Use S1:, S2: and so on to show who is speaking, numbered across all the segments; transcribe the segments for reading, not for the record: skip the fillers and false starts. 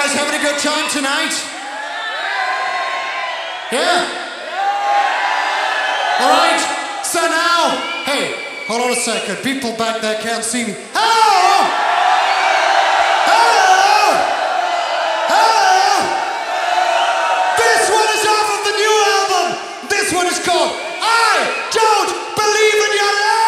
S1: guys having a good time tonight? Yeah? Alright, so now, hey, hold on a second. People back there can't see me. Hello! Hello! Hello! This one is off of the new album. This one is called I Don't Believe in Your Love!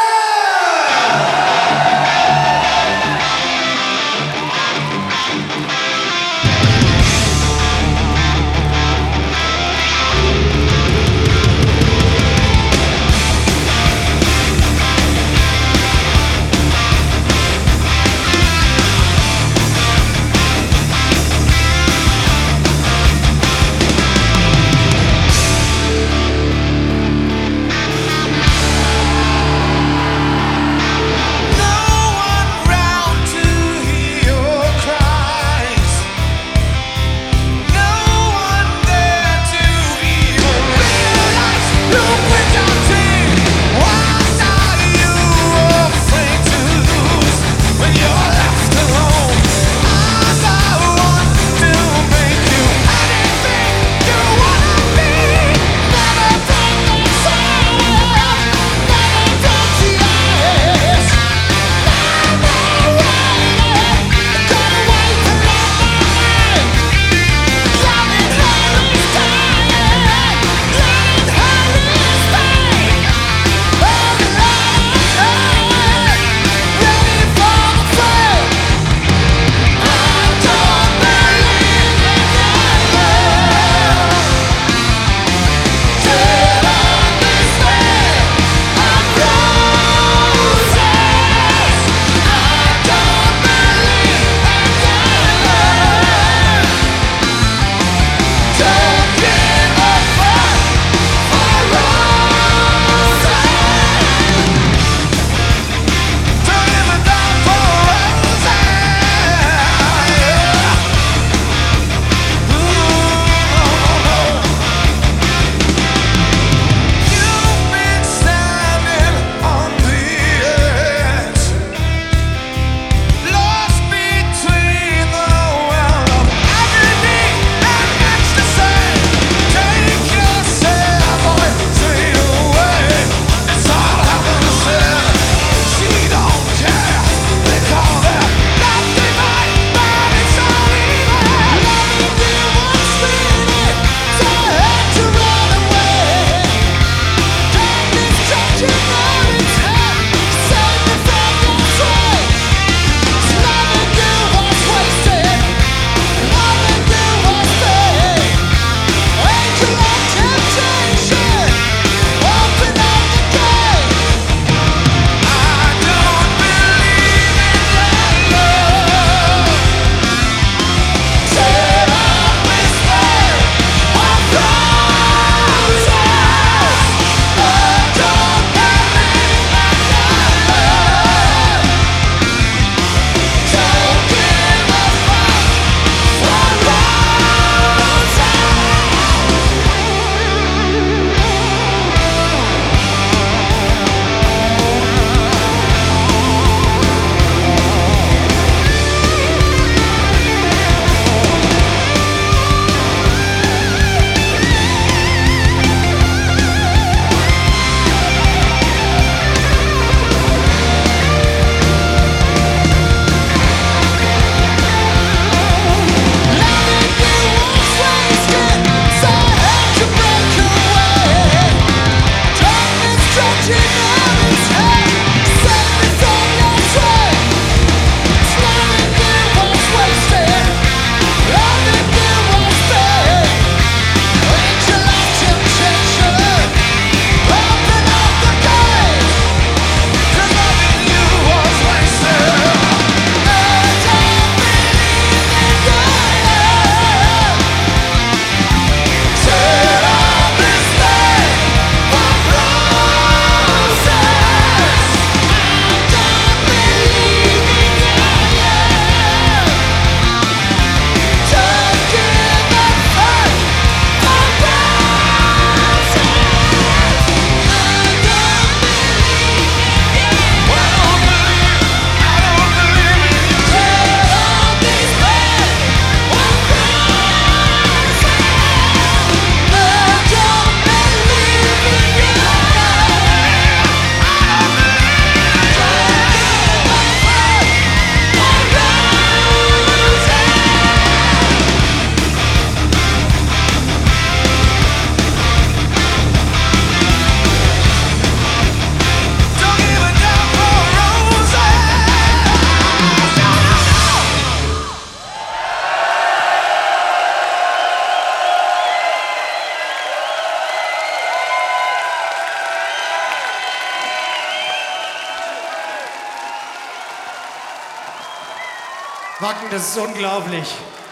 S2: Wacken, das ist unglaublich.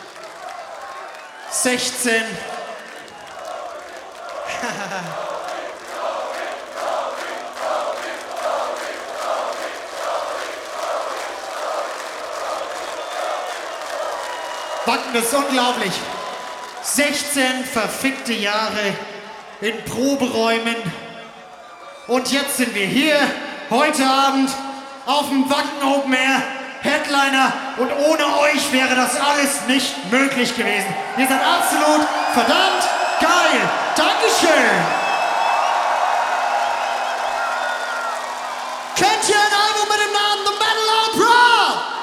S2: 16. Wacken, das ist unglaublich. 16 verfickte Jahre in Proberäumen. Und jetzt sind wir hier, heute Abend, auf dem Wacken Open Air, Headliner. Und ohne euch wäre das alles nicht möglich gewesen. Ihr seid absolut verdammt geil. Dankeschön.